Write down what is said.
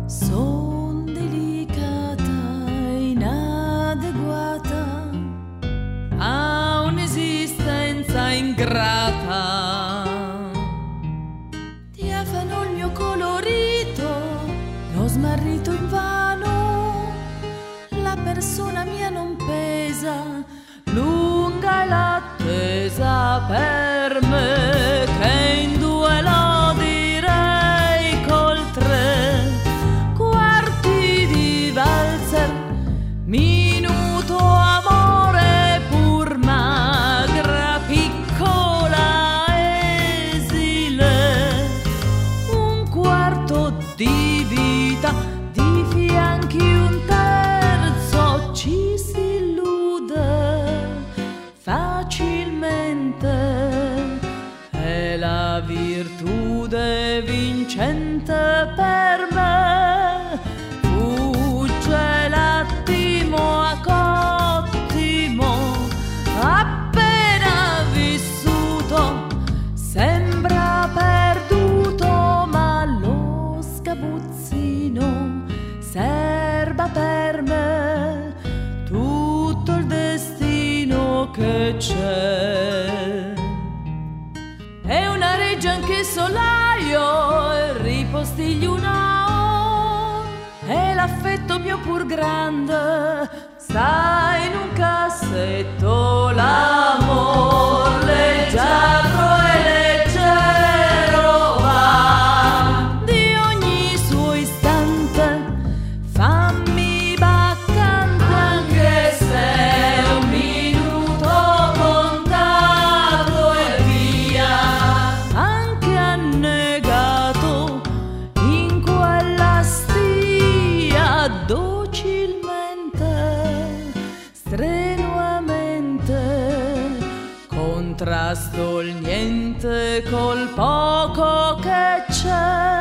Son delicata, inadeguata a un'esistenza ingrata. Ti afano il mio colorito, l'ho smarrito invano. La persona mia non pesa, lunga è l'attesa per me, che in due lo direi col tre quarti di valzer, minuto amore pur magra, piccola, esile, un quarto di vita, di fianchi un terzo, ci si illude facilmente, è la virtude vincente per me. Fugge l'attimo a cottimo, appena vissuto, sembra perduto, ma lo sgabuzzino serba per me tutto il destino che c'è. È una reggia anche solaio, e ripostiglio una O, e l'affetto mio pur grande sta in un cassetto. L'amor leggiadro e leggero va di ogni suo istante, fammi baccante, anche se è un minuto contato e via, anche annegato in quella stia, docilmente, strenuamente, contrasto il niente col poco che c'è.